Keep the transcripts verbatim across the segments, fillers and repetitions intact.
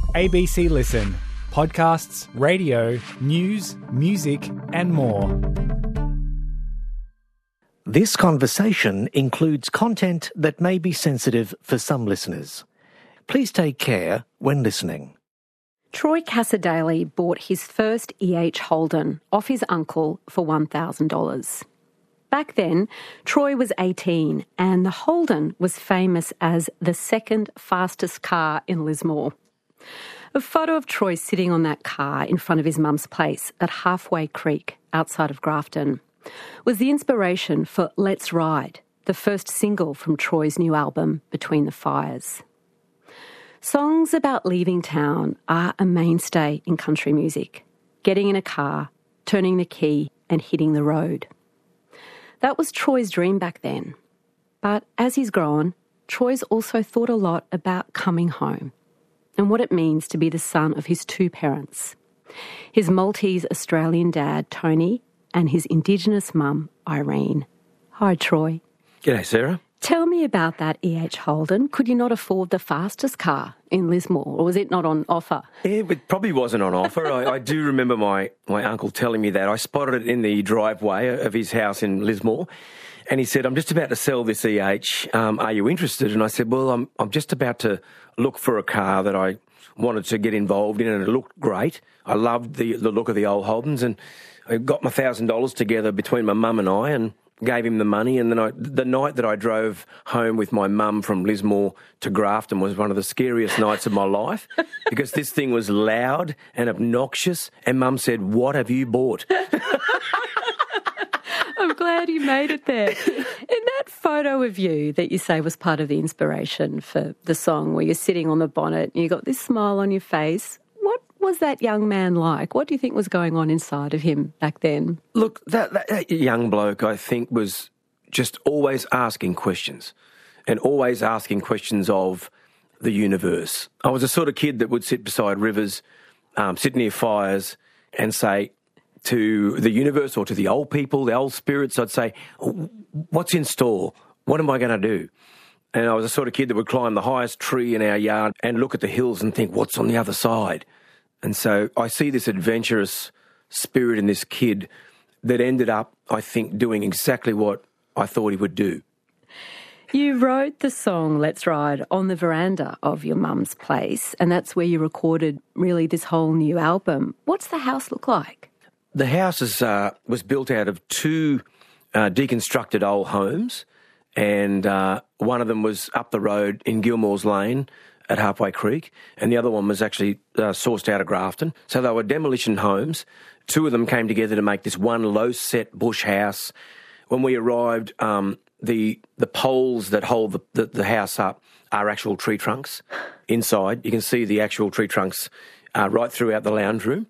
A B C Listen. Podcasts, radio, news, music and more. This conversation includes content that may be sensitive for some listeners. Please take care when listening. Troy Cassar-Daley bought his first E H Holden off his uncle for one thousand dollars. Back then, Troy was eighteen and the Holden was famous as the second fastest car in Lismore. A photo of Troy sitting on that car in front of his mum's place at Halfway Creek outside of Grafton was the inspiration for Let's Ride, the first single from Troy's new album, Between the Fires. Songs about leaving town are a mainstay in country music, getting in a car, turning the key and hitting the road. That was Troy's dream back then. But as he's grown, Troy's also thought a lot about coming home and what it means to be the son of his two parents, his Maltese Australian dad, Tony, and his Indigenous mum, Irene. Hi, Troy. G'day, Sarah. Tell me about that E H Holden. Could you not afford the fastest car in Lismore, or was it not on offer? Yeah, it probably wasn't on offer. I, I do remember my, my uncle telling me that. I spotted it in the driveway of his house in Lismore, and he said, I'm just about to sell this E H. Um, are you interested? And I said, well, I'm I'm just about to look for a car that I wanted to get involved in, and it looked great. I loved the, the look of the old Holdens, and I got my one thousand dollars together between my mum and I, and gave him the money, and then I, the night that I drove home with my mum from Lismore to Grafton was one of the scariest nights of my life because this thing was loud and obnoxious, and Mum said, what have you bought? I'm glad you made it there. In that photo of you that you say was part of the inspiration for the song where you're sitting on the bonnet and you got this smile on your face, what was that young man like? What do you think was going on inside of him back then? Look, that, that, that young bloke, I think, was just always asking questions and always asking questions of the universe. I was the sort of kid that would sit beside rivers, um, sit near fires and say to the universe or to the old people, the old spirits, I'd say, what's in store? What am I going to do? And I was the sort of kid that would climb the highest tree in our yard and look at the hills and think, what's on the other side? And so I see this adventurous spirit in this kid that ended up, I think, doing exactly what I thought he would do. You wrote the song Let's Ride on the veranda of your mum's place, and that's where you recorded really this whole new album. What's the house look like? The house is, uh, was built out of two uh, deconstructed old homes, and uh, one of them was up the road in Gilmore's Lane at Halfway Creek, and the other one was actually uh, sourced out of Grafton. So they were demolition homes. Two of them came together to make this one low-set bush house. When we arrived, um, the the poles that hold the, the, the house up are actual tree trunks inside. You can see the actual tree trunks uh, right throughout the lounge room.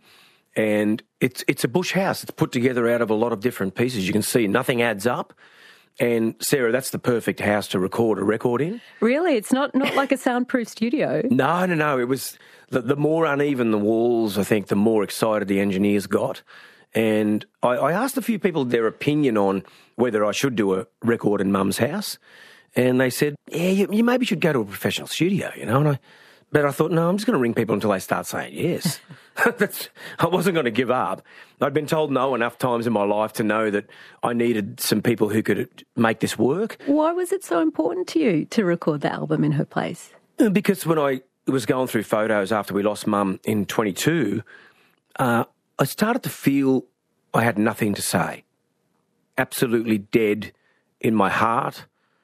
And it's it's a bush house. It's put together out of a lot of different pieces. You can see nothing adds up. And, Sarah, that's the perfect house to record a record in. Really? It's not, not like a soundproof studio? No, no, no. It was the, the more uneven the walls, I think, the more excited the engineers got. And I, I asked a few people their opinion on whether I should do a record in Mum's house. And they said, yeah, you, you maybe should go to a professional studio, you know. And I, but I thought, no, I'm just going to ring people until they start saying yes. That's, I wasn't going to give up. I'd been told no enough times in my life to know that I needed some people who could make this work. Why was it so important to you to record the album in her place? Because when I was going through photos after we lost Mum in twenty-two, uh, I started to feel I had nothing to say. Absolutely dead in my heart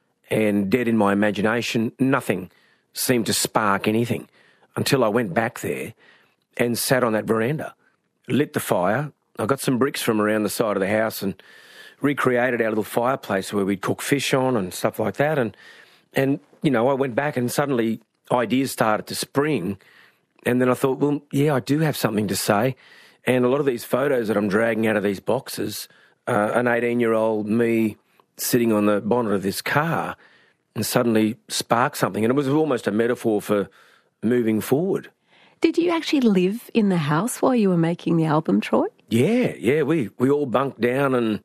and dead in my imagination. Nothing seemed to spark anything until I went back there and sat on that veranda, lit the fire. I got some bricks from around the side of the house and recreated our little fireplace where we'd cook fish on and stuff like that. And, and you know, I went back and suddenly ideas started to spring. And then I thought, well, yeah, I do have something to say. And a lot of these photos that I'm dragging out of these boxes, uh, an eighteen-year-old me sitting on the bonnet of this car and suddenly sparked something. And it was almost a metaphor for moving forward. Did you actually live in the house while you were making the album, Troy? Yeah, yeah. We, we all bunked down and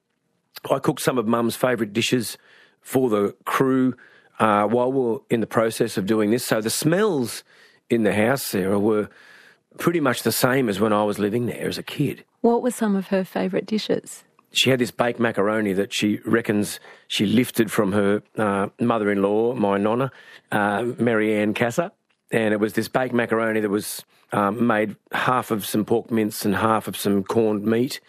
I cooked some of Mum's favourite dishes for the crew uh, while we were in the process of doing this. So the smells in the house, Sarah, were pretty much the same as when I was living there as a kid. What were some of her favourite dishes? She had this baked macaroni that she reckons she lifted from her uh, mother-in-law, my nonna, uh, Mary Ann Casa. And it was this baked macaroni that was um, made half of some pork mince and half of some corned meat.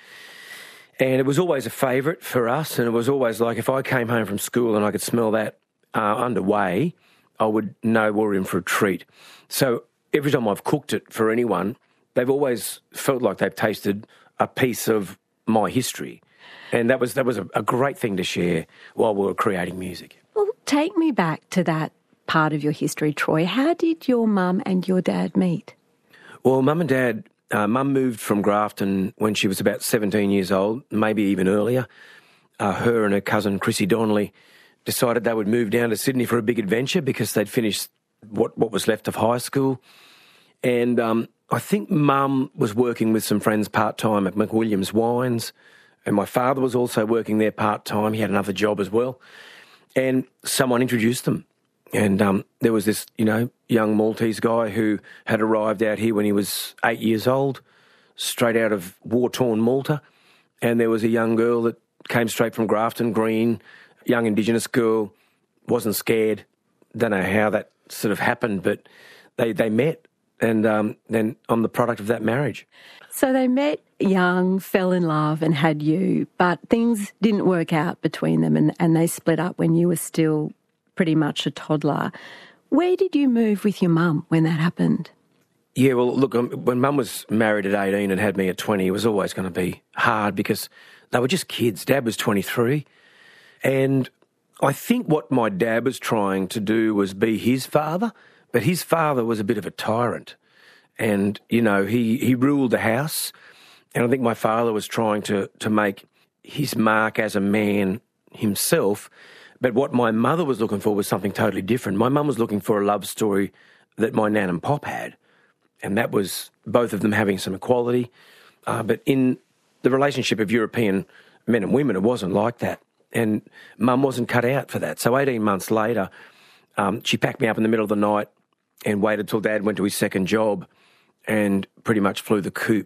And it was always a favourite for us. And it was always like if I came home from school and I could smell that uh, underway, I would know we're in for a treat. So every time I've cooked it for anyone, they've always felt like they've tasted a piece of my history. And that was that was a, a great thing to share while we were creating music. Well, take me back to that part of your history, Troy. How did your mum and your dad meet? Well, mum and dad, uh, mum moved from Grafton when she was about seventeen years old, maybe even earlier. Uh, her and her cousin, Chrissy Donnelly, decided they would move down to Sydney for a big adventure because they'd finished what, what was left of high school. And um, I think mum was working with some friends part-time at McWilliams Wines, and my father was also working there part-time. He had another job as well. And someone introduced them. And um, there was this, you know, young Maltese guy who had arrived out here when he was eight years old, straight out of war-torn Malta. And there was a young girl that came straight from Grafton Green, young Indigenous girl, wasn't scared. Don't know how that sort of happened, but they, they met. And um, then I'm the product of that marriage. So they met young, fell in love and had you, but things didn't work out between them and, and they split up when you were still pretty much a toddler. Where did you move with your mum when that happened? Yeah, well, look, um, when mum was married at eighteen and had me at twenty, it was always going to be hard because they were just kids. Dad was twenty-three. And I think what my dad was trying to do was be his father, but his father was a bit of a tyrant. And, you know, he, he ruled the house. And I think my father was trying to, to make his mark as a man himself. But what my mother was looking for was something totally different. My mum was looking for a love story that my nan and pop had. And that was both of them having some equality. Uh, but in the relationship of European men and women, it wasn't like that. And mum wasn't cut out for that. So eighteen months later, um, she packed me up in the middle of the night and waited till Dad went to his second job and pretty much flew the coop.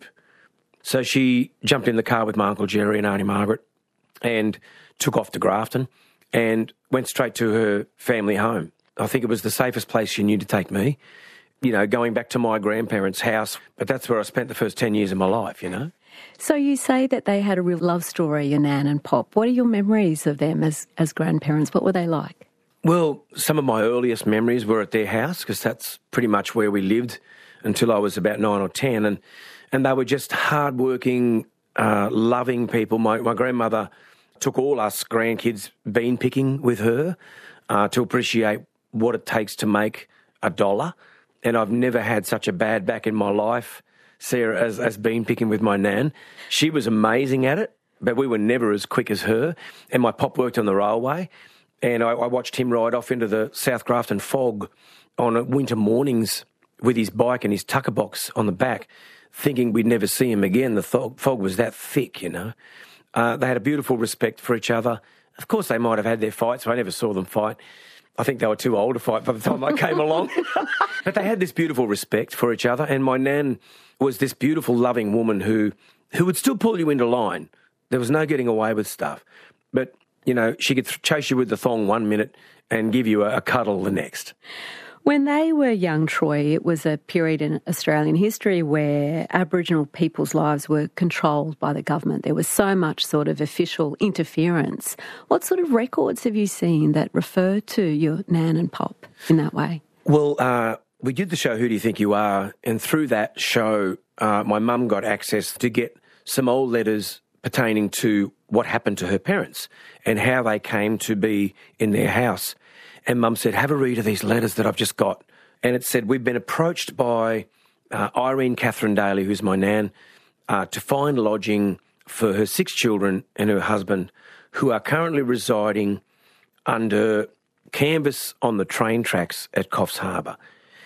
So she jumped in the car with my Uncle Jerry and Auntie Margaret and took off to Grafton and went straight to her family home. I think it was the safest place she knew to take me, you know, going back to my grandparents' house. But that's where I spent the first ten years of my life, you know. So you say that they had a real love story, your nan and pop. What are your memories of them as, as grandparents? What were they like? Well, some of my earliest memories were at their house because that's pretty much where we lived until I was about nine or ten. And, and they were just hardworking, uh, loving people. My, my grandmother took all us grandkids bean picking with her uh, to appreciate what it takes to make a dollar. And I've never had such a bad back in my life, Sarah, as, as bean picking with my nan. She was amazing at it, but we were never as quick as her. And my pop worked on the railway, and I, I watched him ride off into the South Grafton fog on winter mornings with his bike and his tucker box on the back, thinking we'd never see him again. The th- fog was that thick, you know. Uh, they had a beautiful respect for each other. Of course, they might have had their fights. I never saw them fight. I think they were too old to fight by the time I came along. But they had this beautiful respect for each other. And my nan was this beautiful, loving woman who, who would still pull you into line. There was no getting away with stuff. But, you know, she could th- chase you with the thong one minute and give you a, a cuddle the next. When they were young, Troy, it was a period in Australian history where Aboriginal people's lives were controlled by the government. There was so much sort of official interference. What sort of records have you seen that refer to your nan and pop in that way? Well, uh, we did the show Who Do You Think You Are? And through that show, uh, my mum got access to get some old letters pertaining to what happened to her parents and how they came to be in their house. And Mum said, have a read of these letters that I've just got. And it said, we've been approached by uh, Irene Catherine Daly, who's my nan, uh, to find lodging for her six children and her husband, who are currently residing under canvas on the train tracks at Coffs Harbour.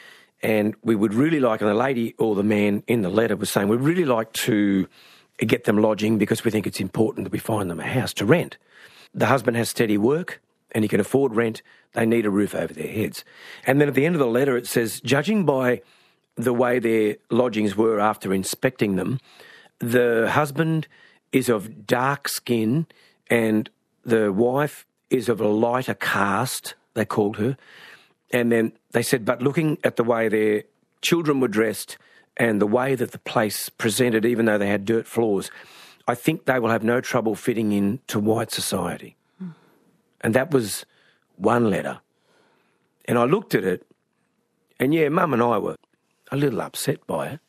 And we would really like, and the lady or the man in the letter was saying, we'd really like to get them lodging because we think it's important that we find them a house to rent. The husband has steady work and he can afford rent. They need a roof over their heads. And then at the end of the letter it says, judging by the way their lodgings were after inspecting them. The husband is of dark skin and the wife is of a lighter caste, they called her. And then they said, but looking at the way their children were dressed and the way that the place presented, even though they had dirt floors, I think they will have no trouble fitting into white society. Mm. And that was one letter. And I looked at it, and yeah, Mum and I were a little upset by it.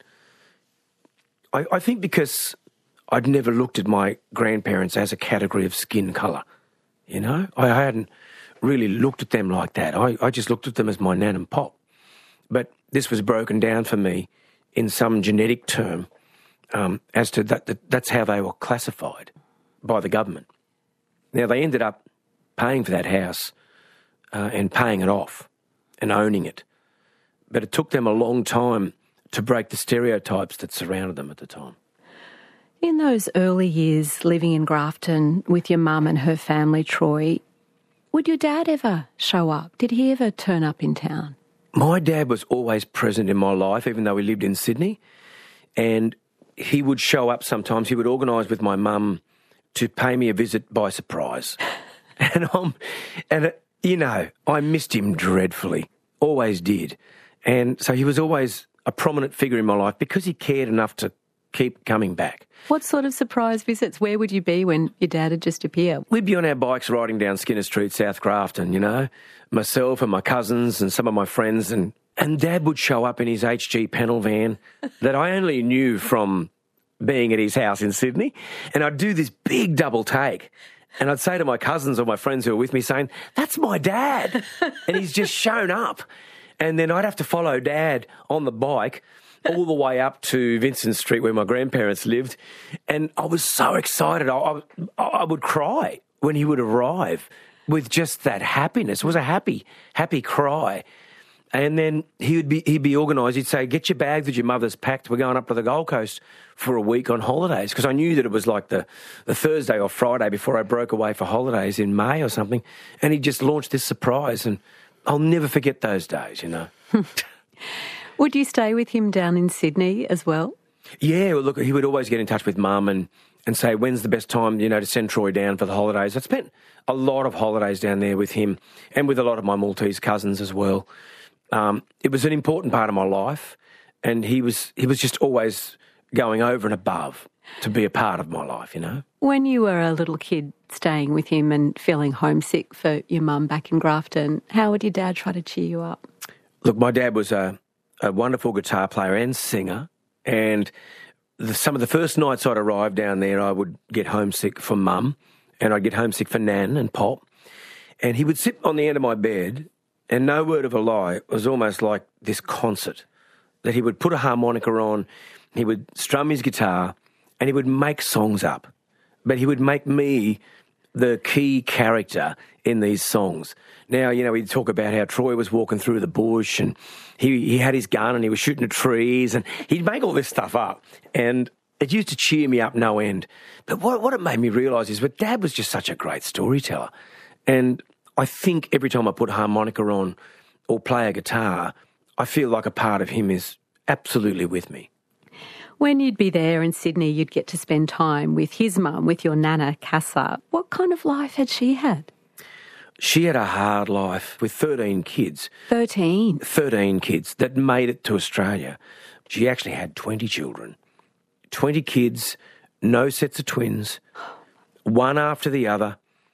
I, I think because I'd never looked at my grandparents as a category of skin colour, you know? I hadn't really looked at them like that. I, I just looked at them as my nan and pop. But this was broken down for me in some genetic term um, as to that, that that's how they were classified by the government. Now, they ended up paying for that house uh, and paying it off and owning it. But it took them a long time to break the stereotypes that surrounded them at the time. In those early years living in Grafton with your mum and her family, Troy, would your dad ever show up? Did he ever turn up in town? My dad was always present in my life, even though we lived in Sydney. And he would show up sometimes. He would organise with my mum to pay me a visit by surprise. and, um, and uh, you know, I missed him dreadfully, always did. And so he was always a prominent figure in my life because he cared enough to keep coming back. What sort of surprise visits? Where would you be when your dad would just appear? We'd be on our bikes riding down Skinner Street, South Grafton, you know, myself and my cousins and some of my friends, and, and Dad would show up in his H G panel van that I only knew from being at his house in Sydney, and I'd do this big double take. And I'd say to my cousins or my friends who were with me saying, that's my dad. And he's just shown up. And then I'd have to follow Dad on the bike all the way up to Vincent Street where my grandparents lived. And I was so excited. I, I, I would cry when he would arrive with just that happiness. It was a happy, happy cry. And then he would be, he'd be organised. He'd say, get your bags that your mother's packed. We're going up to the Gold Coast for a week on holidays. Because I knew that it was like the, the Thursday or Friday before I broke away for holidays in May or something. And he just launched this surprise. And I'll never forget those days, you know. Would you stay with him down in Sydney as well? Yeah, well, look, he would always get in touch with Mum and, and say, when's the best time, you know, to send Troy down for the holidays. I spent a lot of holidays down there with him and with a lot of my Maltese cousins as well. Um, it was an important part of my life, and he was he was just always going over and above to be a part of my life, you know. When you were a little kid staying with him and feeling homesick for your mum back in Grafton, how would your dad try to cheer you up? Look, my dad was a, a wonderful guitar player and singer, and the, some of the first nights I'd arrive down there, I would get homesick for Mum, and I'd get homesick for Nan and Pop, and he would sit on the end of my bed, and no word of a lie, it was almost like this concert, that he would put a harmonica on, he would strum his guitar, and he would make songs up. But he would make me the key character in these songs. Now, you know, he'd talk about how Troy was walking through the bush and he, he had his gun and he was shooting at trees, and he'd make all this stuff up. And it used to cheer me up no end. But what, what it made me realise is that Dad was just such a great storyteller. And I think every time I put a harmonica on or play a guitar, I feel like a part of him is absolutely with me. When you'd be there in Sydney, you'd get to spend time with his mum, with your nana, Casa. What kind of life had she had? She had a hard life with thirteen kids. thirteen? thirteen kids that made it to Australia. She actually had twenty children. twenty kids, no sets of twins, one after the other,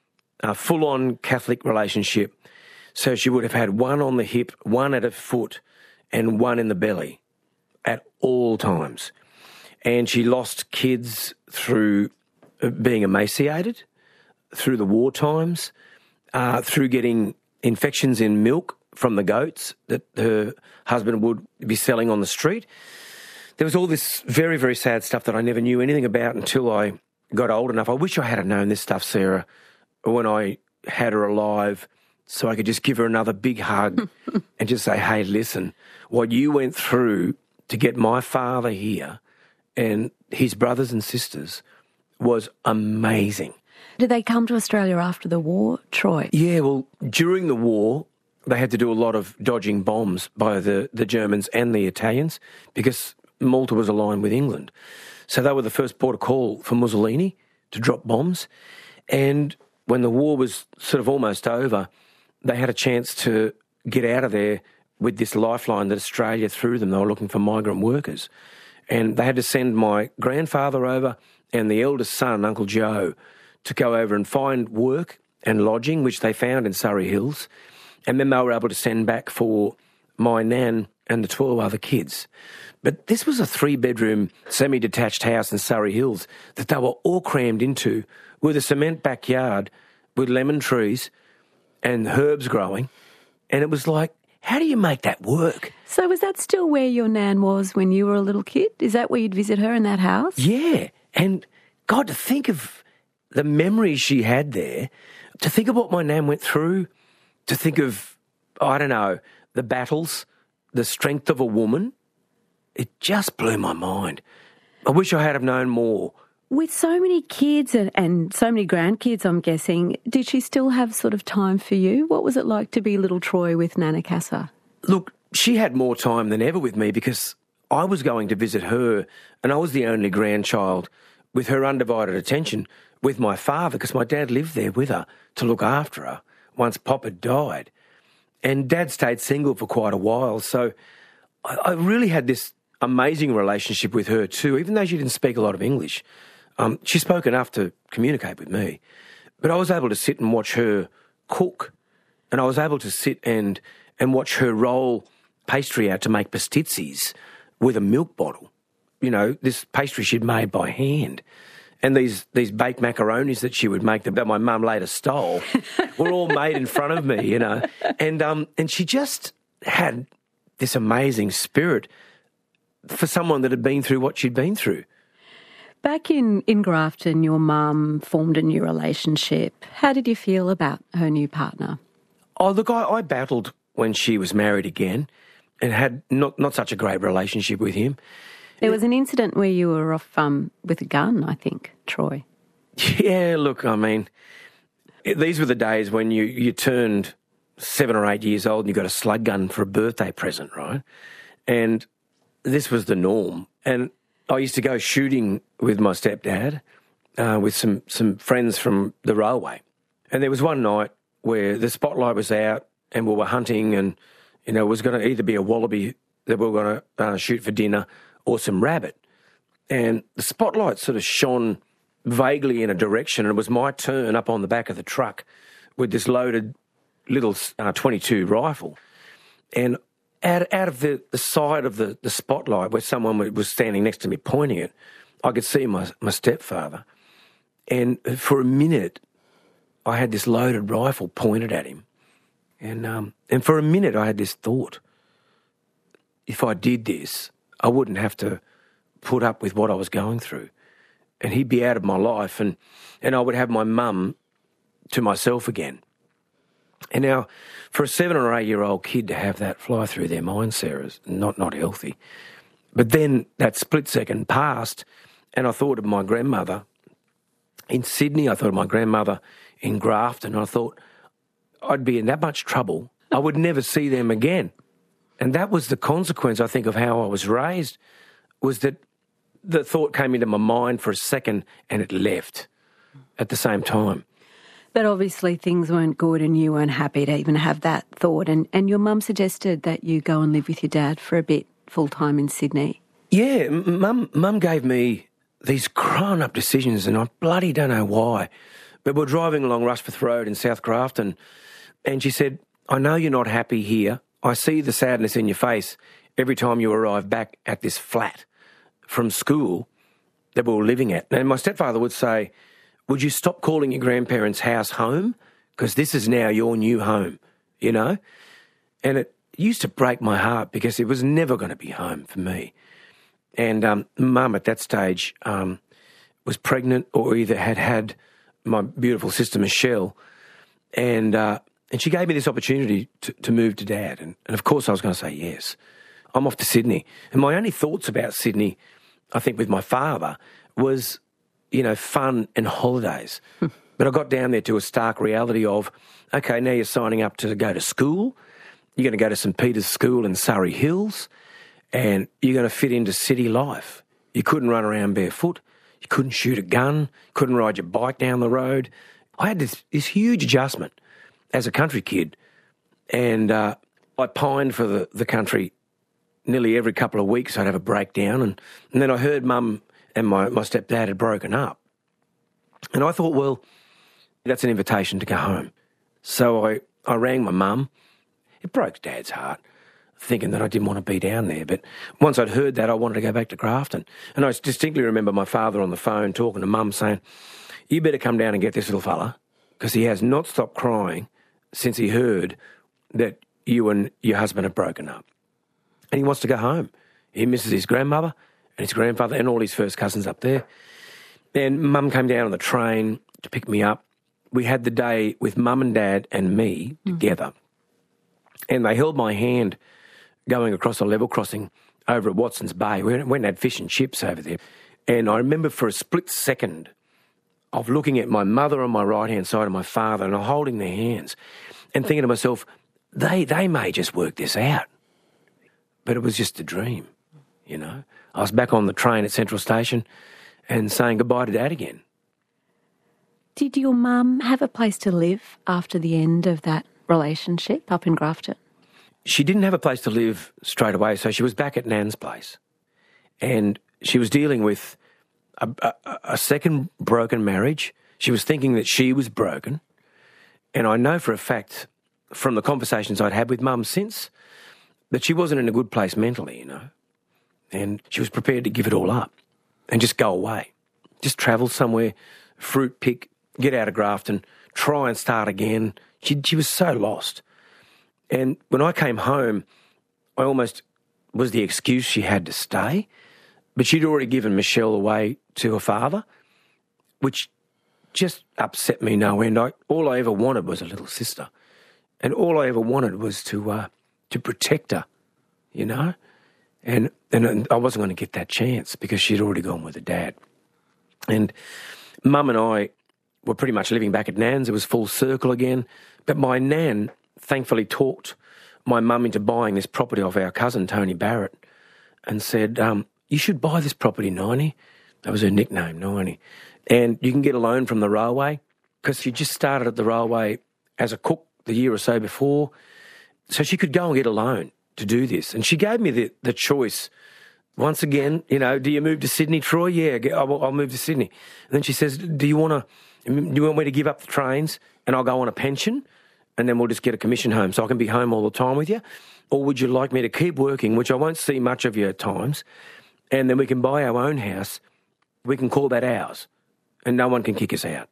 a full-on Catholic relationship. So she would have had one on the hip, one at a foot, and one in the belly at all times. And she lost kids through being emaciated, through the war times, uh, through getting infections in milk from the goats that her husband would be selling on the street. There was all this very, very sad stuff that I never knew anything about until I got old enough. I wish I had known this stuff, Sarah, when I had her alive, so I could just give her another big hug and just say, hey, listen, what you went through to get my father here and his brothers and sisters was amazing. Did they come to Australia after the war, Troy? Yeah, well, during the war, they had to do a lot of dodging bombs by the, the Germans and the Italians because Malta was aligned with England. So they were the first port of call for Mussolini to drop bombs. And when the war was sort of almost over, they had a chance to get out of there with this lifeline that Australia threw them. They were looking for migrant workers. And they had to send my grandfather over and the eldest son, Uncle Joe, to go over and find work and lodging, which they found in Surrey Hills. And then they were able to send back for my nan and the twelve other kids. But this was a three-bedroom, semi-detached house in Surrey Hills that they were all crammed into with a cement backyard with lemon trees and herbs growing. And it was like, how do you make that work? So was that still where your nan was when you were a little kid? Is that where you'd visit her in that house? Yeah. And God, to think of the memories she had there, to think of what my nan went through, to think of, I don't know, the battles, the strength of a woman, it just blew my mind. I wish I had have known more. With so many kids and, and so many grandkids, I'm guessing, did she still have sort of time for you? What was it like to be little Troy with Nana Casa? Look, she had more time than ever with me because I was going to visit her and I was the only grandchild with her undivided attention with my father because my dad lived there with her to look after her once Pop had died. And Dad stayed single for quite a while, so I, I really had this amazing relationship with her too, even though she didn't speak a lot of English. Um, she spoke enough to communicate with me. But I was able to sit and watch her cook, and I was able to sit and and watch her roll pastry out to make pastizzis with a milk bottle. You know, this pastry she'd made by hand. And these, these baked macaronis that she would make that my mum later stole were all made in front of me, you know. And um and she just had this amazing spirit for someone that had been through what she'd been through. Back in, in Grafton, your mum formed a new relationship. How did you feel about her new partner? Oh, look, I, I battled when she was married again and had not, not such a great relationship with him. There was an incident where you were off um, with a gun, I think, Troy. Yeah, look, I mean, these were the days when you, you turned seven or eight years old and you got a slug gun for a birthday present, right? And this was the norm. And I used to go shooting with my stepdad, uh, with some, some friends from the railway. And there was one night where the spotlight was out and we were hunting and, you know, it was going to either be a wallaby that we were going to uh, shoot for dinner or some rabbit. And the spotlight sort of shone vaguely in a direction and it was my turn up on the back of the truck with this loaded little uh, twenty-two rifle. And out, out of the, the side of the, the spotlight where someone was standing next to me pointing it, I could see my, my stepfather. And for a minute, I had this loaded rifle pointed at him. And um, and for a minute, I had this thought, if I did this, I wouldn't have to put up with what I was going through. And he'd be out of my life and, and I would have my mum to myself again. And now, for a seven or eight-year-old kid to have that fly through their mind, Sarah, is not, not healthy. But then that split second passed and I thought of my grandmother in Sydney. I thought of my grandmother in Grafton. I thought I'd be in that much trouble. I would never see them again. And that was the consequence, I think, of how I was raised, was that the thought came into my mind for a second and it left at the same time. But obviously things weren't good and you weren't happy to even have that thought. And, and your mum suggested that you go and live with your dad for a bit full-time in Sydney. Yeah, mum, mum gave me these grown-up decisions and I bloody don't know why. But we're driving along Rushforth Road in South Grafton and she said, I know you're not happy here. I see the sadness in your face every time you arrive back at this flat from school that we were living at. And my stepfather would say, would you stop calling your grandparents' house home? Because this is now your new home, you know? And it used to break my heart because it was never going to be home for me. And um, Mum at that stage um, was pregnant or either had had my beautiful sister Michelle and... Uh, And she gave me this opportunity to, to move to Dad. And, and of course I was going to say yes. I'm off to Sydney. And my only thoughts about Sydney, I think with my father, was, you know, fun and holidays. But I got down there to a stark reality of, okay, now you're signing up to go to school. you're going to go to St Peter's School in Surrey Hills, and you're going to fit into city life. You couldn't run around barefoot. You couldn't shoot a gun. Couldn't ride your bike down the road. I had this, this huge adjustment as a country kid, and uh, I pined for the, the country nearly every couple of weeks. I'd have a breakdown, and, and then I heard Mum and my, my stepdad had broken up. And I thought, well, that's an invitation to go home. So I, I rang my mum. It broke Dad's heart, thinking that I didn't want to be down there. But once I'd heard that, I wanted to go back to Grafton. And I distinctly remember my father on the phone talking to Mum saying, you better come down and get this little fella, because he has not stopped crying since he heard that you and your husband have broken up. And he wants to go home. He misses his grandmother and his grandfather and all his first cousins up there. And Mum came down on the train to pick me up. We had the day with Mum and Dad and me mm. together. And they held my hand going across a level crossing over at Watson's Bay. We went and had fish and chips over there. And I remember for a split second of looking at my mother on my right-hand side and my father and holding their hands and thinking to myself, they they may just work this out. But it was just a dream, you know. I was back on the train at Central Station and saying goodbye to Dad again. Did your mum have a place to live after the end of that relationship up in Grafton? She didn't have a place to live straight away, so she was back at Nan's place. And she was dealing with a, a, a second broken marriage. She was thinking that she was broken. And I know for a fact from the conversations I'd had with Mum since that she wasn't in a good place mentally, you know. And she was prepared to give it all up and just go away. Just travel somewhere, fruit pick, get out of Grafton, try and start again. She, she was so lost. And when I came home, I almost was the excuse she had to stay. But she'd already given Michelle away to her father, which just upset me no end. I, all I ever wanted was a little sister. And all I ever wanted was to uh, to protect her, you know. And, and I wasn't going to get that chance because she'd already gone with her dad. And Mum and I were pretty much living back at Nan's. It was full circle again. But my Nan thankfully talked my mum into buying this property off our cousin, Tony Barrett, and said, um, you should buy this property, Niney. That was her nickname, Niney. And you can get a loan from the railway, because she just started at the railway as a cook the year or so before. So she could go and get a loan to do this. And she gave me the, the choice. Once again, you know, do you move to Sydney, Troy? Yeah, I'll, I'll move to Sydney. And then she says, do you want to, do you want me to give up the trains and I'll go on a pension and then we'll just get a commission home so I can be home all the time with you? Or would you like me to keep working, which I won't see much of you at times, and then we can buy our own house, we can call that ours, and no one can kick us out.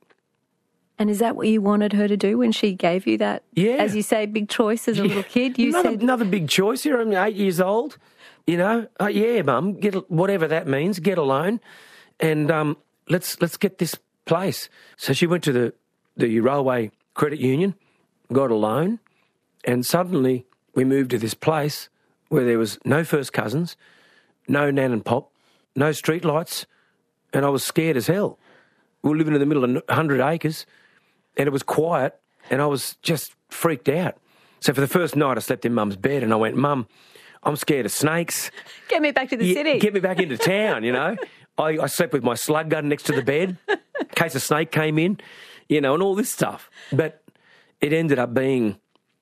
And is that what you wanted her to do when she gave you that, yeah. as you say, big choice as a yeah. little kid? You another, said another big choice here. I'm eight years old. You know, uh, yeah, Mum, get whatever that means. Get a loan, and um, let's let's get this place. So she went to the the railway credit union, got a loan, and suddenly we moved to this place where there was no first cousins, no Nan and Pop, no street lights, and I was scared as hell. We were living in the middle of one hundred acres. And it was quiet, and I was just freaked out. So for the first night, I slept in Mum's bed, and I went, Mum, I'm scared of snakes. Get me back to the yeah, city. Get me back into town, you know. I, I slept with my slug gun next to the bed in case a snake came in, you know, and all this stuff. But it ended up being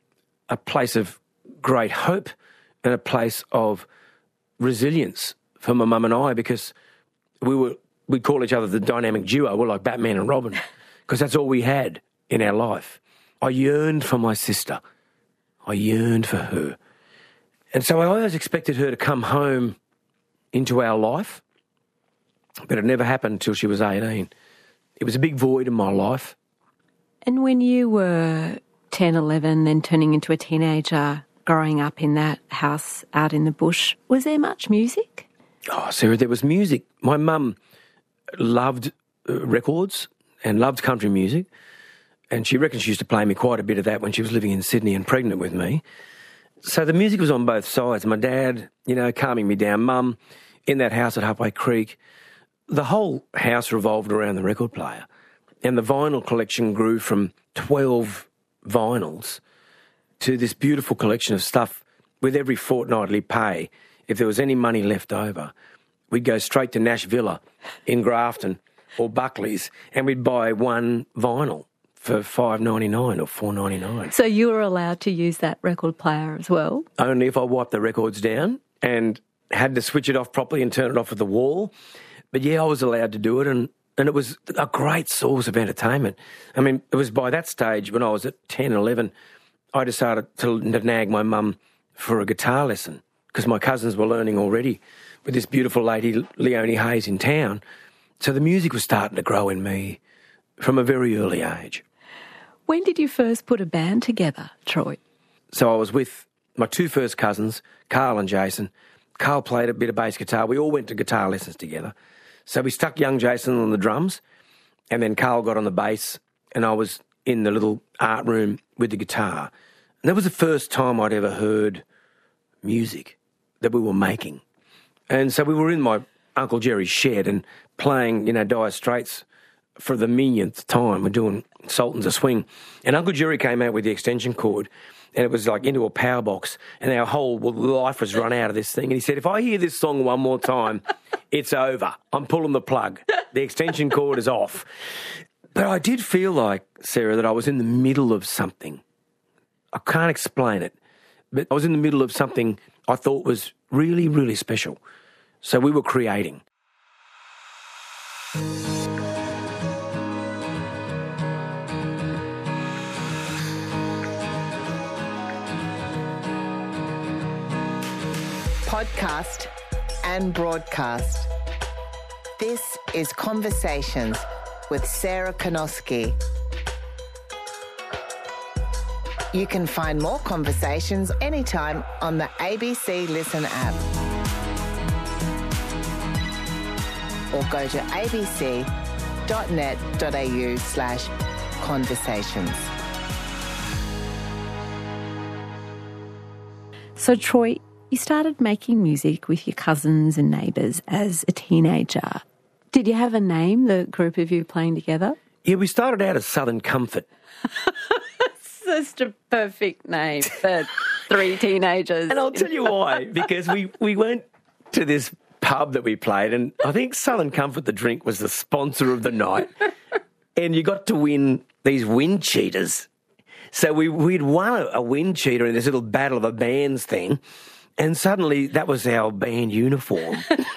a place of great hope and a place of resilience for my mum and I, because we were, we'd call each other the dynamic duo. We're like Batman and Robin. Because that's all we had in our life. I yearned for my sister. I yearned for her. And so I always expected her to come home into our life, but it never happened until she was eighteen. It was a big void in my life. And when you were ten, eleven, then turning into a teenager, growing up in that house out in the bush, was there much music? Oh, Sarah, there was music. My mum loved uh, records and loved country music, and she reckons she used to play me quite a bit of that when she was living in Sydney and pregnant with me. So the music was on both sides. My dad, you know, calming me down. Mum, in that house at Hupway Creek, the whole house revolved around the record player, and the vinyl collection grew from twelve vinyls to this beautiful collection of stuff with every fortnightly pay. If there was any money left over, we'd go straight to Nash Villa in Grafton or Buckley's and we'd buy one vinyl for five ninety-nine or four ninety-nine. So you were allowed to use that record player as well? Only if I wiped the records down and had to switch it off properly and turn it off at the wall. But yeah, I was allowed to do it, and, and it was a great source of entertainment. I mean, it was by that stage when I was at ten, eleven, I decided to, to nag my mum for a guitar lesson because my cousins were learning already with this beautiful lady, Leonie Hayes, in town. So the music was starting to grow in me from a very early age. When did you first put a band together, Troy? So I was with my two first cousins, Carl and Jason. Carl played a bit of bass guitar. We all went to guitar lessons together. So we stuck young Jason on the drums, and then Carl got on the bass, and I was in the little art room with the guitar. And that was the first time I'd ever heard music that we were making. And so we were in my Uncle Jerry's shed and playing, you know, Dire Straits for the millionth time. We're doing Sultans of Swing. And Uncle Jerry came out with the extension cord, and it was like into a power box, and our whole life was run out of this thing. And he said, if I hear this song one more time, it's over. I'm pulling the plug. The extension cord is off. But I did feel like, Sarah, that I was in the middle of something. I can't explain it, but I was in the middle of something I thought was really, really special. So we were creating. Podcast and broadcast. This is Conversations with Sarah Konoski. You can find more conversations anytime on the A B C Listen app. Or go to abc.net.au slash conversations. So, Troy, you started making music with your cousins and neighbours as a teenager. Did you have a name, the group of you playing together? Yeah, we started out as Southern Comfort. Just a perfect name for three teenagers. And I'll tell you why, because we, we went to this pub that we played, and I think Southern Comfort, the drink, was the sponsor of the night. And you got to win these wind cheaters. So we, we'd won a, a wind cheater in this little battle of a bands thing, and suddenly that was our band uniform.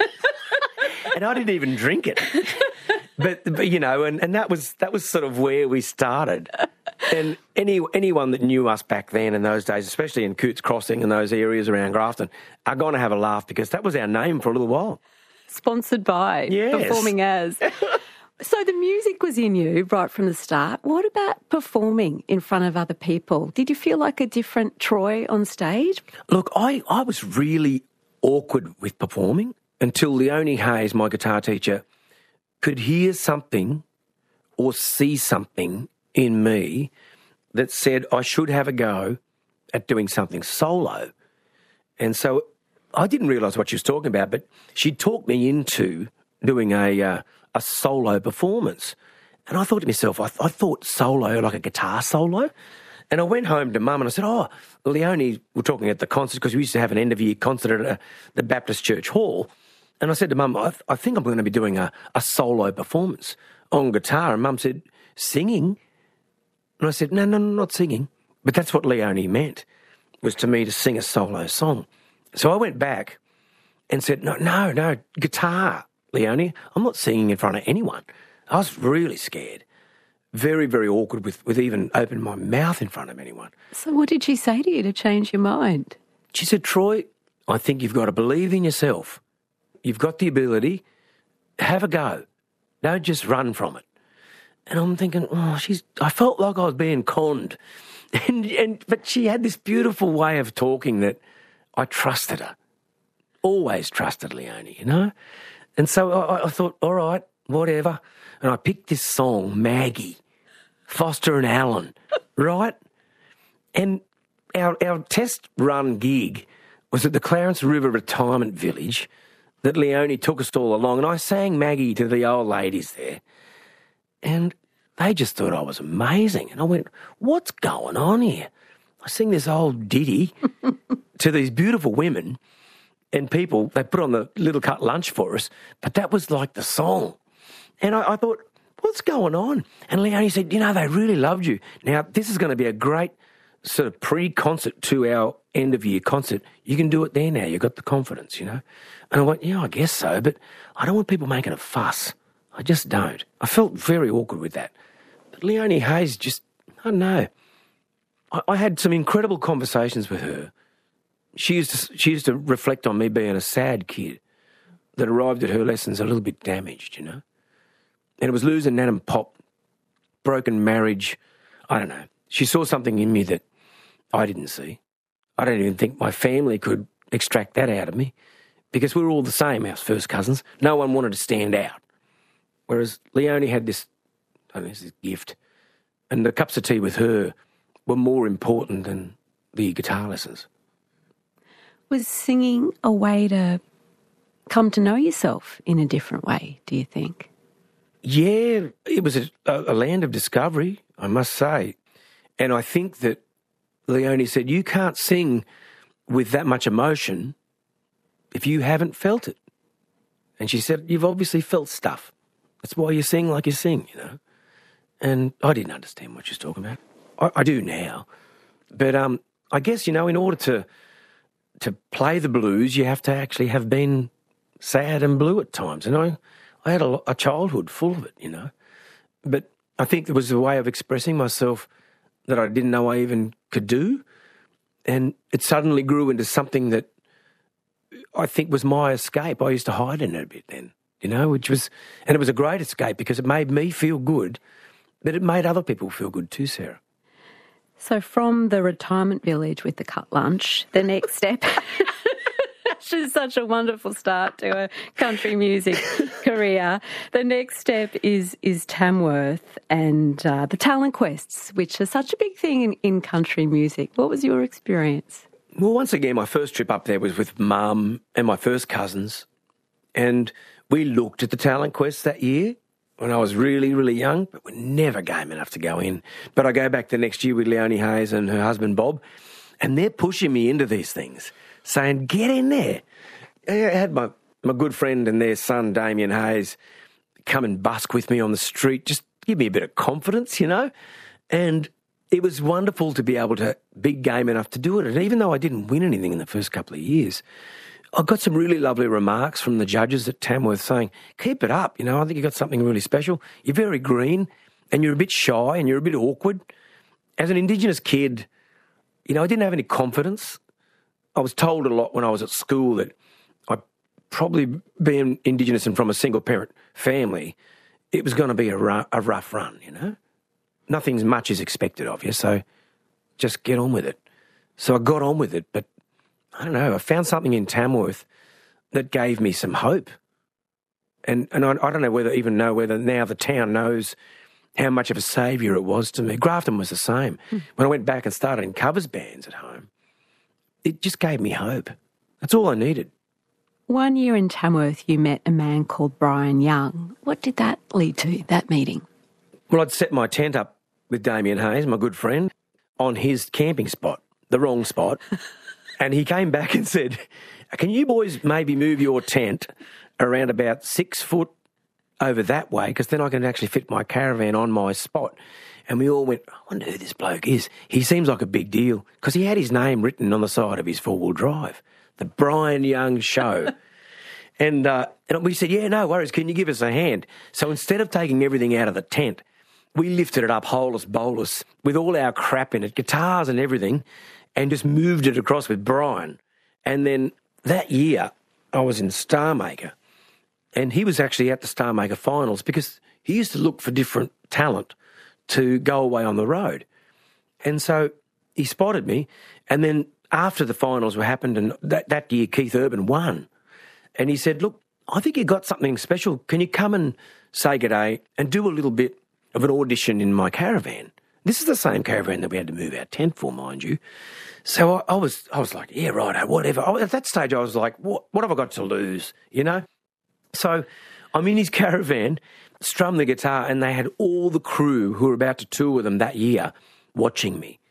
And I didn't even drink it. But, but you know, and, and that was that was sort of where we started. And any anyone that knew us back then in those days, especially in Cootes Crossing and those areas around Grafton, are going to have a laugh because that was our name for a little while. Sponsored by, yes. Performing as. So the music was in you right from the start. What about performing in front of other people? Did you feel like a different Troy on stage? Look, I, I was really awkward with performing until Leonie Hayes, my guitar teacher, could hear something or see something in me that said I should have a go at doing something solo. And so I didn't realise what she was talking about, but she talked me into doing a uh, a solo performance. And I thought to myself, I, th- I thought solo like a guitar solo. And I went home to Mum and I said, oh, Leonie, we're talking at the concert because we used to have an end-of-year concert at a, the Baptist Church Hall. And I said to Mum, I, th- I think I'm going to be doing a, a solo performance on guitar. And Mum said, singing? And I said, no, no, no, not singing. But that's what Leonie meant, was to me to sing a solo song. So I went back and said, no, no, no, guitar, Leonie. I'm not singing in front of anyone. I was really scared. Very, very awkward with, with even opening my mouth in front of anyone. So what did she say to you to change your mind? She said, Troy, I think you've got to believe in yourself. You've got the ability. Have a go. Don't just run from it. And I'm thinking, oh, she's. I felt like I was being conned. And, and but she had this beautiful way of talking that I trusted her. Always trusted Leonie, you know? And so I, I thought, all right, whatever. And I picked this song, Maggie, Foster and Allen, right? And our our test run gig was at the Clarence River Retirement Village that Leonie took us all along. And I sang Maggie to the old ladies there. And they just thought I was amazing. And I went, what's going on here? I sing this old ditty to these beautiful women and people. They put on the Little Cut Lunch for us, but that was like the song. And I, I thought, what's going on? And Leonie said, you know, they really loved you. Now, this is going to be a great sort of pre-concert to our end-of-year concert. You can do it there now. You've got the confidence, you know. And I went, yeah, I guess so, but I don't want people making a fuss. I just don't. I felt very awkward with that. But Leonie Hayes just, I don't know. I, I had some incredible conversations with her. She used to, she used to reflect on me being a sad kid that arrived at her lessons a little bit damaged, you know. And it was losing Nan and Pop, broken marriage. I don't know. She saw something in me that I didn't see. I don't even think my family could extract that out of me because we were all the same, our first cousins. No one wanted to stand out. Whereas Leonie had this, I don't know, this gift. And the cups of tea with her were more important than the guitar lessons. Was singing a way to come to know yourself in a different way, do you think? Yeah, it was a, a land of discovery, I must say. And I think that Leonie said, you can't sing with that much emotion if you haven't felt it. And she said, you've obviously felt stuff. That's why you sing like you sing, you know. And I didn't understand what she was talking about. I, I do now. But um, I guess, you know, in order to to play the blues, you have to actually have been sad and blue at times. And I, I had a, a childhood full of it, you know. But I think there was a way of expressing myself that I didn't know I even could do. And it suddenly grew into something that I think was my escape. I used to hide in it a bit then, you know, which was, and it was a great escape because it made me feel good, but it made other people feel good too, Sarah. So from the retirement village with the cut lunch, the next step, which is such a wonderful start to a country music career, the next step is is Tamworth and uh, the talent quests, which are such a big thing in, in country music. What was your experience? Well, once again, my first trip up there was with Mum and my first cousins, and we looked at the talent quests that year when I was really, really young, but we're never game enough to go in. But I go back the next year with Leonie Hayes and her husband Bob, and they're pushing me into these things, saying, get in there. I had my, my good friend and their son, Damien Hayes, come and busk with me on the street, just give me a bit of confidence, you know. And it was wonderful to be able to be game enough to do it. And even though I didn't win anything in the first couple of years, I got some really lovely remarks from the judges at Tamworth saying, keep it up, you know, I think you've got something really special. You're very green and you're a bit shy and you're a bit awkward. As an Indigenous kid, you know, I didn't have any confidence. I was told a lot when I was at school that I probably being Indigenous and from a single-parent family, it was going to be a, ru- a rough run, you know. Nothing much is expected of you, so just get on with it. So I got on with it, but I don't know, I found something in Tamworth that gave me some hope. And and I, I don't know whether even know whether now the town knows how much of a saviour it was to me. Grafton was the same. Mm. When I went back and started in covers bands at home, it just gave me hope. That's all I needed. One year in Tamworth, you met a man called Brian Young. What did that lead to, that meeting? Well, I'd set my tent up with Damien Hayes, my good friend, on his camping spot, the wrong spot. And he came back and said, can you boys maybe move your tent around about six foot over that way, because then I can actually fit my caravan on my spot. And we all went, I wonder who this bloke is. He seems like a big deal, because he had his name written on the side of his four-wheel drive, the Brian Young Show. and, uh, and we said, yeah, no worries, can you give us a hand? So instead of taking everything out of the tent, we lifted it up holus bolus with all our crap in it, guitars and everything, and just moved it across with Brian. And then that year, I was in Star Maker, and he was actually at the Star Maker finals because he used to look for different talent to go away on the road. And so he spotted me, and then after the finals were happened, and that, that year Keith Urban won, and he said, look, I think you got something special. Can you come and say g'day and do a little bit of an audition in my caravan? This is the same caravan that we had to move our tent for, mind you. So I, I was I was like, yeah, right, whatever. I, at that stage, I was like, what, what have I got to lose, you know? So I'm in his caravan, strum the guitar, and they had all the crew who were about to tour with them that year watching me.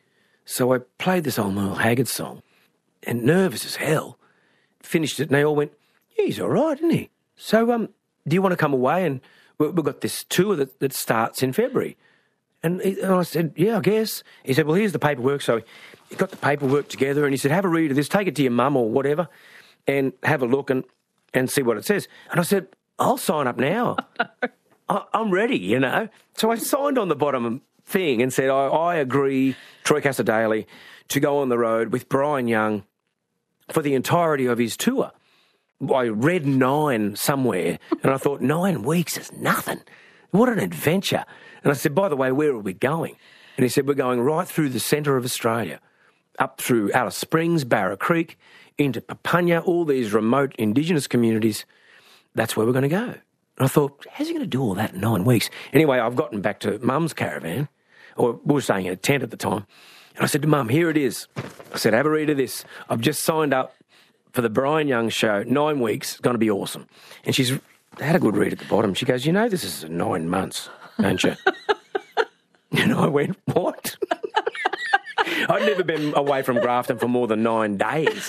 So I played this old Merle Haggard song, and nervous as hell, finished it, and they all went, yeah, he's all right, isn't he? So um, do you want to come away? And we- we've got this tour that, that starts in February. And, he, and I said, yeah, I guess. He said, well, here's the paperwork. So he got the paperwork together, and he said, have a read of this, take it to your mum or whatever, and have a look and, and see what it says. And I said, I'll sign up now. I, I'm ready, you know. So I signed on the bottom thing and said, I, I agree, Troy Cassar-Daley, to go on the road with Brian Young for the entirety of his tour. I read nine somewhere, and I thought, nine weeks is nothing. What an adventure. And I said, by the way, where are we going? And he said, we're going right through the centre of Australia, up through Alice Springs, Barra Creek, into Papunya, all these remote Indigenous communities. That's where we're going to go. And I thought, how's he going to do all that in nine weeks? Anyway, I've gotten back to Mum's caravan, or we were staying in a tent at the time, and I said to Mum, here it is. I said, have a read of this. I've just signed up for the Brian Young show, nine weeks, it's going to be awesome. And she's had a good read at the bottom. She goes, you know this is nine months, don't you? And I went, what? I'd never been away from Grafton for more than nine days.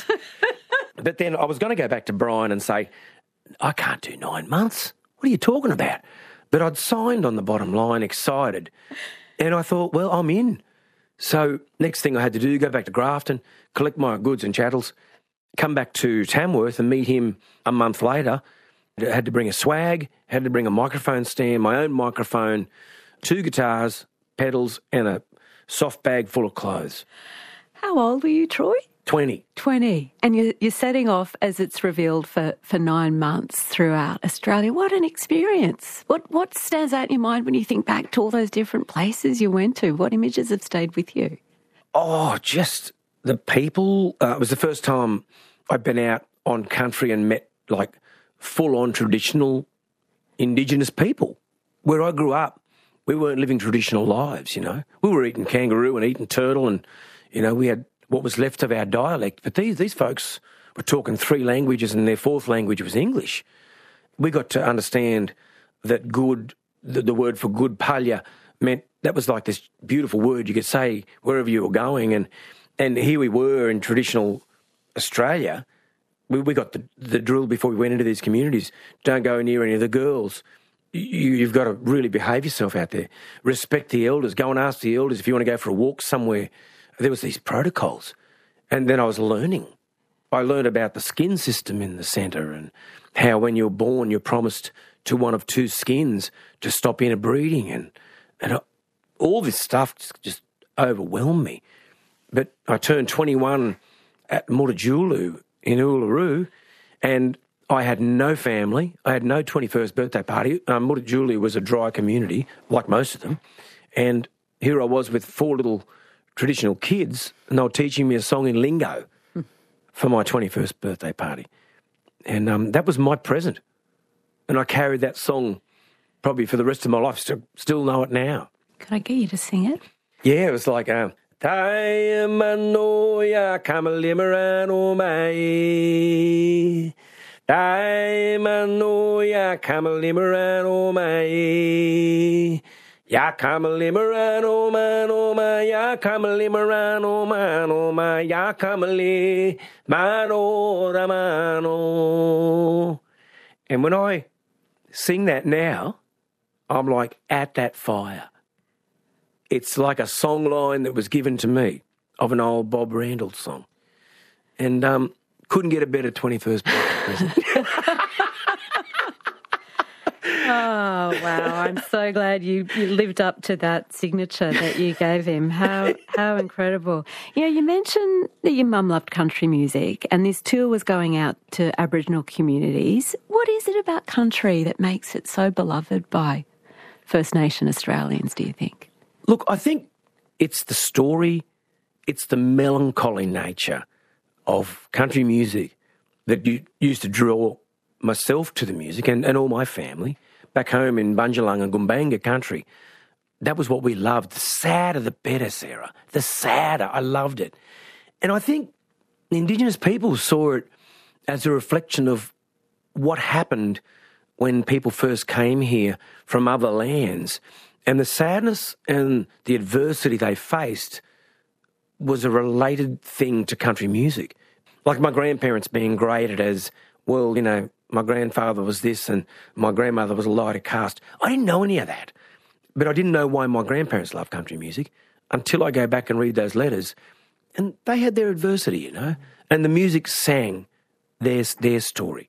But then I was going to go back to Brian and say, I can't do nine months. What are you talking about? But I'd signed on the bottom line, excited. And I thought, well, I'm in. So next thing I had to do, go back to Grafton, collect my goods and chattels, come back to Tamworth and meet him a month later. I had to bring a swag, had to bring a microphone stand, my own microphone, two guitars, pedals, and a soft bag full of clothes. How old were you, Troy? twenty. twenty. And you're, you're setting off, as it's revealed, for, for nine months throughout Australia. What an experience. What, what stands out in your mind when you think back to all those different places you went to? What images have stayed with you? Oh, just the people. Uh, it was the first time I'd been out on country and met, like, full-on traditional Indigenous people. Where I grew up, we weren't living traditional lives, you know. We were eating kangaroo and eating turtle and, you know, we had what was left of our dialect. But these these folks were talking three languages and their fourth language was English. We got to understand that good, the, the word for good, palya, meant that was like this beautiful word you could say wherever you were going. And, and here we were in traditional Australia. We, we got the, the drill before we went into these communities. Don't go near any of the girls. You, you've got to really behave yourself out there. Respect the elders. Go and ask the elders if you want to go for a walk somewhere. There was these protocols. And then I was learning. I learned about the skin system in the centre and how when you're born you're promised to one of two skins to stop interbreeding. And, and all this stuff just, just overwhelmed me. But I turned twenty-one at Mutijulu in Uluru, and I had no family. I had no twenty-first birthday party. Um, Mutijulu was a dry community, like most of them. And here I was with four little traditional kids, and they were teaching me a song in lingo for my twenty-first birthday party. And um, that was my present. And I carried that song probably for the rest of my life. Still, still know it now. Could I get you to sing it? Yeah, it was like, um, Taimanoya kamalimarano mai. Taimanoya kamalimarano mai. Ya kamalimarano mano ma ya kamalimarano mano ma ya kamali mano ramano. And when I sing that now, I'm like at that fire. It's like a song line that was given to me of an old Bob Randall song. And um, couldn't get a better twenty-first birthday present. Oh, wow. I'm so glad you, you lived up to that signature that you gave him. How how incredible. You know, you mentioned that your mum loved country music and this tour was going out to Aboriginal communities. What is it about country that makes it so beloved by First Nation Australians, do you think? Look, I think it's the story, it's the melancholy nature of country music that you, used to draw myself to the music and, and all my family back home in Bunjalung and Gumbanga country. That was what we loved. The sadder the better, Sarah. The sadder. I loved it. And I think Indigenous people saw it as a reflection of what happened when people first came here from other lands. And the sadness and the adversity they faced was a related thing to country music. Like my grandparents being graded as, well, you know, my grandfather was this and my grandmother was a lighter caste. I didn't know any of that. But I didn't know why my grandparents loved country music until I go back and read those letters. And they had their adversity, you know, and the music sang their, their story.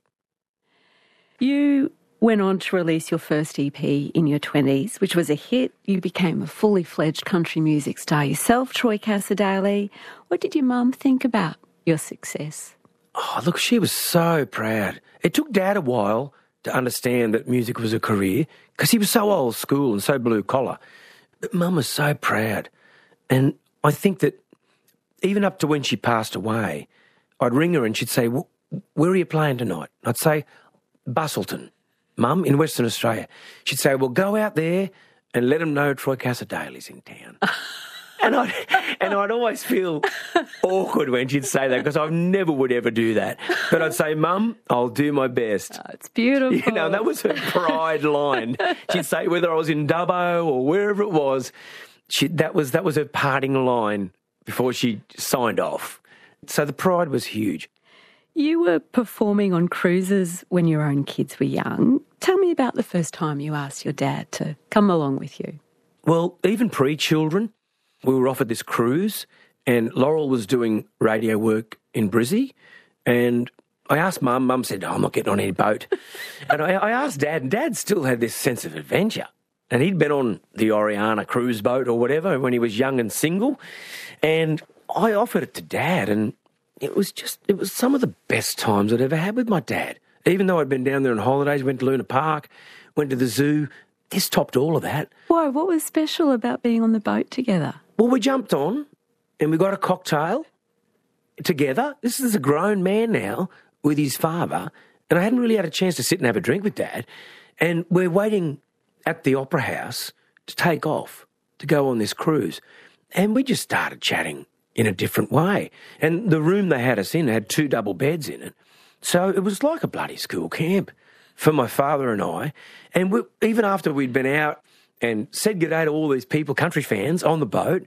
You went on to release your first E P in your twenties, which was a hit. You became a fully fledged country music star yourself, Troy Cassar-Daley. What did your mum think about your success? Oh, look, she was so proud. It took Dad a while to understand that music was a career because he was so old school and so blue collar. But Mum was so proud. And I think that even up to when she passed away, I'd ring her and she'd say, well, where are you playing tonight? I'd say, Busselton, Mum, in Western Australia. She'd say, well, go out there and let them know Troy Cassar-Daley's in town. And I'd, and I'd always feel awkward when she'd say that because I never would ever do that. But I'd say, Mum, I'll do my best. Oh, it's beautiful. You know, that was her pride line. She'd say whether I was in Dubbo or wherever it was, she, that was that was her parting line before she signed off. So the pride was huge. You were performing on cruises when your own kids were young. Tell me about the first time you asked your dad to come along with you. Well, even pre-children, we were offered this cruise and Laurel was doing radio work in Brizzy and I asked Mum, Mum said, oh, I'm not getting on any boat. And I, I asked Dad, and Dad still had this sense of adventure. And he'd been on the Oriana cruise boat or whatever when he was young and single. And I offered it to Dad and it was just, it was some of the best times I'd ever had with my dad. Even though I'd been down there on holidays, went to Luna Park, went to the zoo, this topped all of that. Why? What was special about being on the boat together? Well, we jumped on and we got a cocktail together. This is a grown man now with his father, and I hadn't really had a chance to sit and have a drink with Dad. And we're waiting at the Opera House to take off to go on this cruise. And we just started chatting in a different way. And the room they had us in had two double beds in it. So it was like a bloody school camp for my father and I. And we, even after we'd been out and said good day to all these people, country fans, on the boat,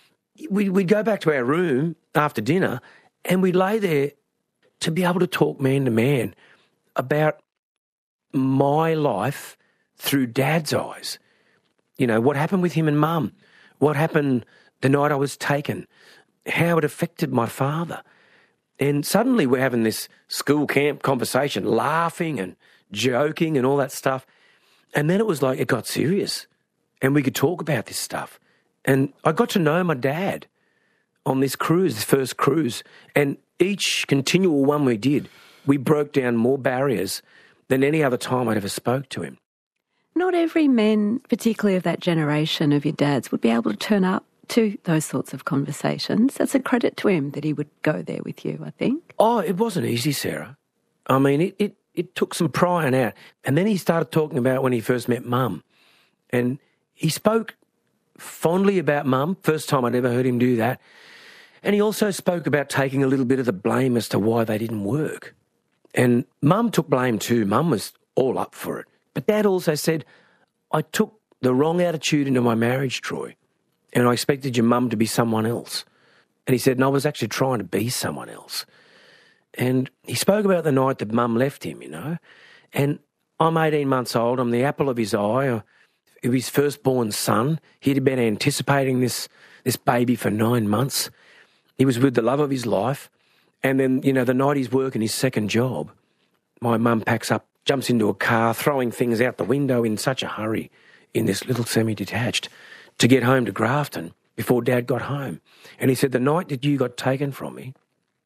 we, we'd go back to our room after dinner and we'd lay there to be able to talk man to man about my life through Dad's eyes. You know, what happened with him and Mum, what happened the night I was taken, how it affected my father. And suddenly we're having this school camp conversation, laughing and joking and all that stuff. And then it was like it got serious and we could talk about this stuff. And I got to know my dad on this cruise, this first cruise. And each continual one we did, we broke down more barriers than any other time I'd ever spoke to him. Not every men, particularly of that generation of your dad's, would be able to turn up to those sorts of conversations. That's a credit to him that he would go there with you, I think. Oh, it wasn't easy, Sarah. I mean, it, it, it took some prying out. And then he started talking about when he first met Mum. And he spoke fondly about Mum, first time I'd ever heard him do that. And he also spoke about taking a little bit of the blame as to why they didn't work. And Mum took blame too. Mum was all up for it. But Dad also said, I took the wrong attitude into my marriage, Troy, and I expected your mum to be someone else. And he said, and I was actually trying to be someone else. And he spoke about the night that Mum left him, you know. And I'm eighteen months old. I'm the apple of his eye, of his firstborn son. He'd been anticipating this, this baby for nine months. He was with the love of his life. And then, you know, the night he's working his second job, my mum packs up, jumps into a car, throwing things out the window in such a hurry in this little semi-detached to get home to Grafton before Dad got home. And he said, the night that you got taken from me,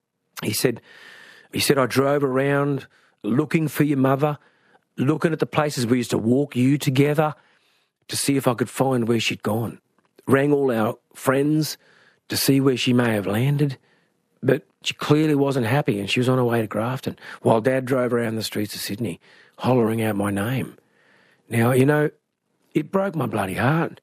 he said, he said, I drove around looking for your mother, looking at the places we used to walk you together to see if I could find where she'd gone. Rang all our friends to see where she may have landed, but she clearly wasn't happy and she was on her way to Grafton while Dad drove around the streets of Sydney hollering out my name. Now, you know, it broke my bloody heart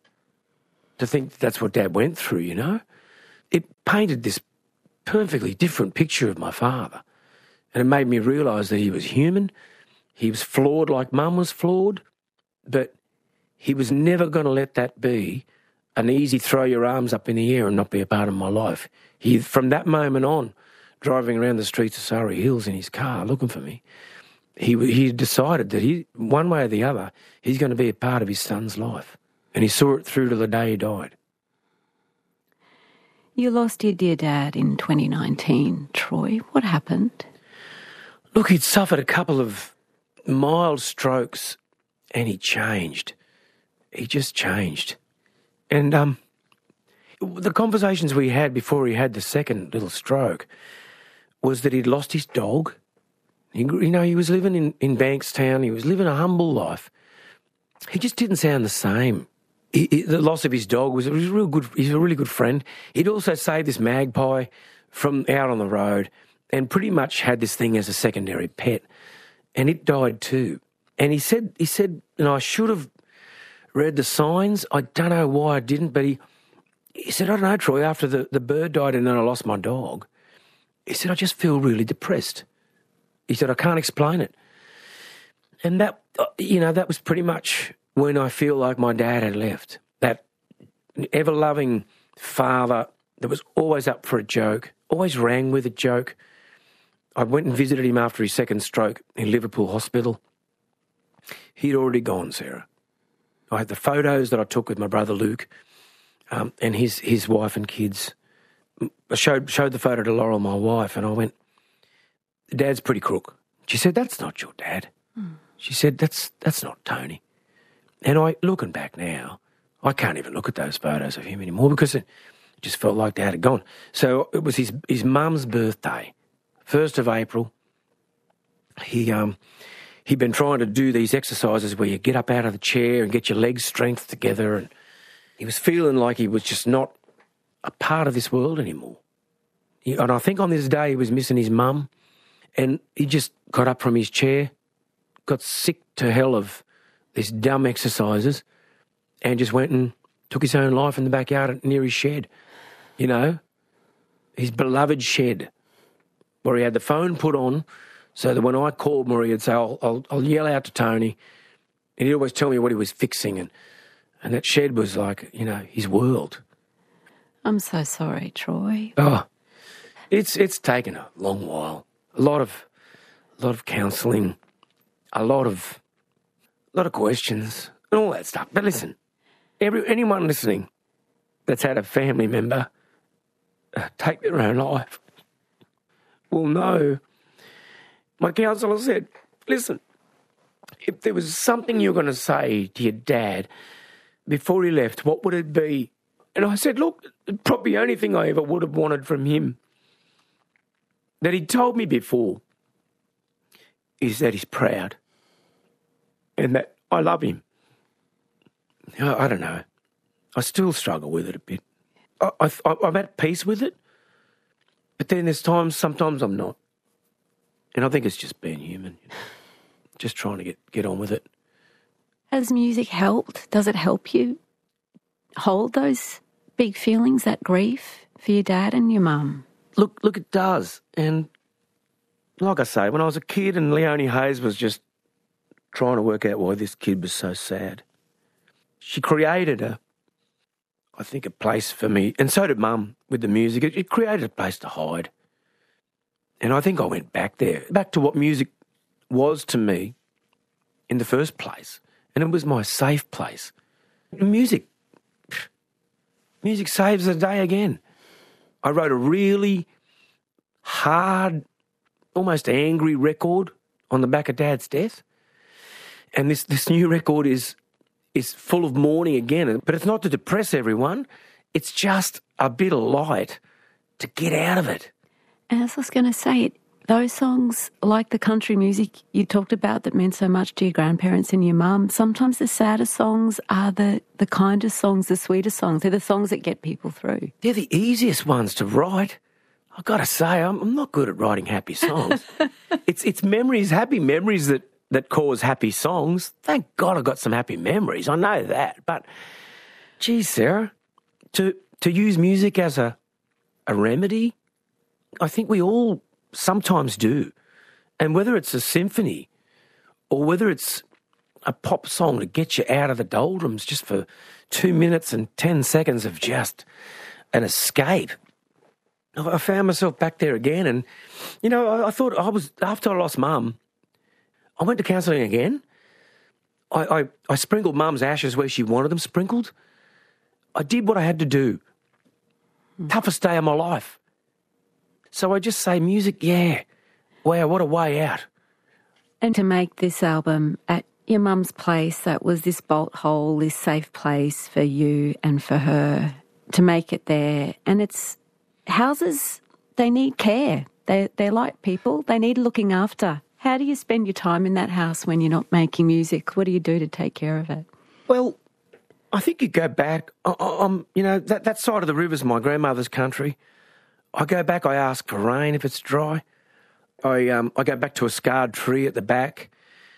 to think that that's what Dad went through, you know. It painted this perfectly different picture of my father, and it made me realise that he was human, he was flawed like Mum was flawed, but he was never going to let that be an easy throw your arms up in the air and not be a part of my life. He, from that moment on, driving around the streets of Surrey Hills in his car looking for me, he he decided that he, one way or the other, he's going to be a part of his son's life. And he saw it through to the day he died. You lost your dear dad in twenty nineteen, Troy. What happened? Look, he'd suffered a couple of mild strokes and he changed. He just changed. And um, the conversations we had before he had the second little stroke was that he'd lost his dog. He, you know, he was living in, in Bankstown. He was living a humble life. He just didn't sound the same. He, he, the loss of his dog was, was a real good. He's a really good friend. He'd also saved this magpie from out on the road and pretty much had this thing as a secondary pet. And it died too. And he said, he said, you know, I should have read the signs. I don't know why I didn't, but he, he said, I don't know, Troy, after the, the bird died and then I lost my dog, he said, I just feel really depressed. He said, I can't explain it. And that, you know, that was pretty much when I feel like my dad had left. That ever-loving father that was always up for a joke, always rang with a joke. I went and visited him after his second stroke in Liverpool Hospital. He'd already gone, Sarah. I had the photos that I took with my brother Luke um, and his his wife and kids. I showed showed the photo to Laurel, my wife, and I went, Dad's pretty crook. She said, that's not your dad. Mm. She said, that's that's not Tony. And I, looking back now, I can't even look at those photos of him anymore because it just felt like Dad had gone. So it was his his mum's birthday, first of April. He um he'd been trying to do these exercises where you get up out of the chair and get your legs strength together, and he was feeling like he was just not a part of this world anymore. He, and I think on this day he was missing his mum, and he just got up from his chair, got sick to hell of these dumb exercises, and just went and took his own life in the backyard near his shed, you know, his beloved shed, where he had the phone put on so that when I called Marie, he'd say, I'll, I'll, I'll yell out to Tony, and he'd always tell me what he was fixing, and, and that shed was like, you know, his world. I'm so sorry, Troy. Oh, it's it's taken a long while. A lot of, a lot of counselling, a lot of, a lot of questions, and all that stuff. But listen, every anyone listening that's had a family member uh, take their own life will know. My counsellor said, listen, if there was something you were going to say to your dad before he left, what would it be? And I said, look, probably the only thing I ever would have wanted from him that he told me before is that he's proud and that I love him. I, I don't know. I still struggle with it a bit. I, I, I'm at peace with it, but then there's times, sometimes I'm not. And I think it's just being human, you know, just trying to get, get on with it. Has music helped? Does it help you hold those big feelings, that grief for your dad and your mum? Look, look, it does. And like I say, when I was a kid and Leonie Hayes was just trying to work out why this kid was so sad, she created a, I think, a place for me, and so did Mum with the music. It, it created a place to hide. And I think I went back there, back to what music was to me in the first place. And it was my safe place. Music, music saves the day again. I wrote a really hard, almost angry record on the back of Dad's death. And this, this new record is is full of mourning again. But it's not to depress everyone. It's just a bit of light to get out of it. As I was going to say, those songs, like the country music you talked about that meant so much to your grandparents and your mum, sometimes the saddest songs are the, the kindest songs, the sweetest songs. They're the songs that get people through. They're the easiest ones to write. I've got to say, I'm, I'm not good at writing happy songs. it's it's memories, happy memories that, that cause happy songs. Thank God I've got some happy memories. I know that. But, geez, Sarah, to to use music as a a remedy, I think we all sometimes do. And whether it's a symphony or whether it's a pop song to get you out of the doldrums just for two minutes and ten seconds of just an escape. I found myself back there again, and, you know, I, I thought I was, after I lost Mum, I went to counselling again. I, I, I sprinkled Mum's ashes where she wanted them sprinkled. I did what I had to do. Mm. Toughest day of my life. So I just say, music, yeah. Wow, what a way out. And to make this album at your mum's place, that was this bolt hole, this safe place for you and for her, to make it there. And it's houses, they need care. They, they're like people, they need looking after. How do you spend your time in that house when you're not making music? What do you do to take care of it? Well, I think you go back, I, I'm, you know, that, that side of the river's my grandmother's country. I go back, I ask for rain if it's dry. I um, I go back to a scarred tree at the back,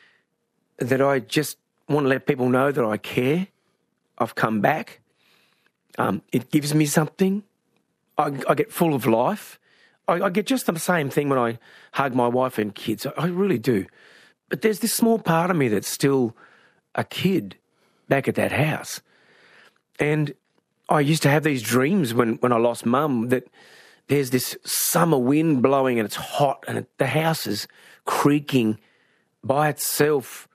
that I just want to let people know that I care. I've come back. Um, it gives me something. I, I get full of life. I, I get just the same thing when I hug my wife and kids. I, I really do. But there's this small part of me that's still a kid back at that house. And I used to have these dreams when, when I lost Mum, that there's this summer wind blowing and it's hot and it, the house is creaking by itself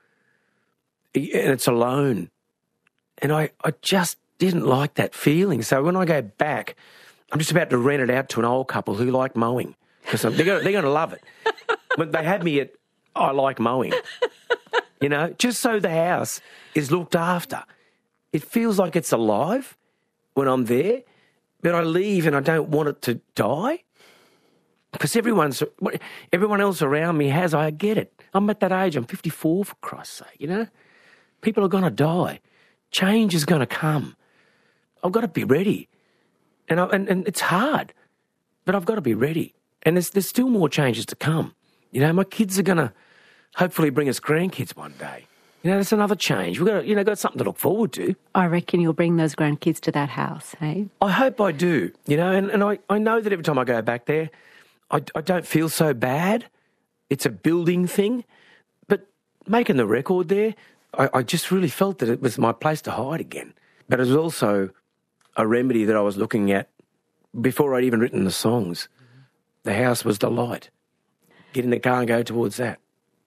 and it's alone. And I, I just didn't like that feeling. So when I go back, I'm just about to rent it out to an old couple who like mowing, because they're going they're going to love it. But they had me at, I like mowing, you know, just so the house is looked after. It feels like it's alive when I'm there. But I leave and I don't want it to die, because everyone's everyone else around me has. I get it. I'm at that age. I'm fifty-four, for Christ's sake, you know. People are going to die. Change is going to come. I've got to be ready. And, I, and and it's hard, but I've got to be ready. And there's, there's still more changes to come. You know, my kids are going to hopefully bring us grandkids one day. You know, that's another change. We've got, you know, got something to look forward to. I reckon you'll bring those grandkids to that house, hey? I hope I do, you know, and, and I, I know that every time I go back there, I, I don't feel so bad. It's a building thing. But making the record there, I, I just really felt that it was my place to hide again. But it was also a remedy that I was looking at before I'd even written the songs. The house was the light. Get in the car and go towards that.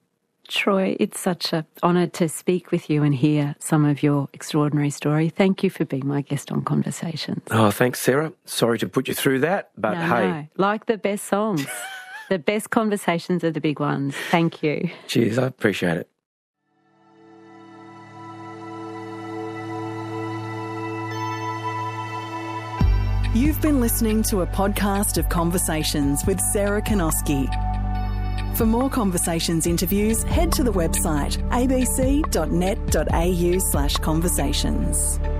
Troy, it's such an honour to speak with you and hear some of your extraordinary story. Thank you for being my guest on Conversations. Oh, thanks, Sarah. Sorry to put you through that, but no, hey. No. Like the best songs. The best conversations are the big ones. Thank you. Cheers, I appreciate it. You've been listening to a podcast of Conversations with Sarah Kanoski. For more Conversations interviews, head to the website a b c dot net dot a u slash conversations.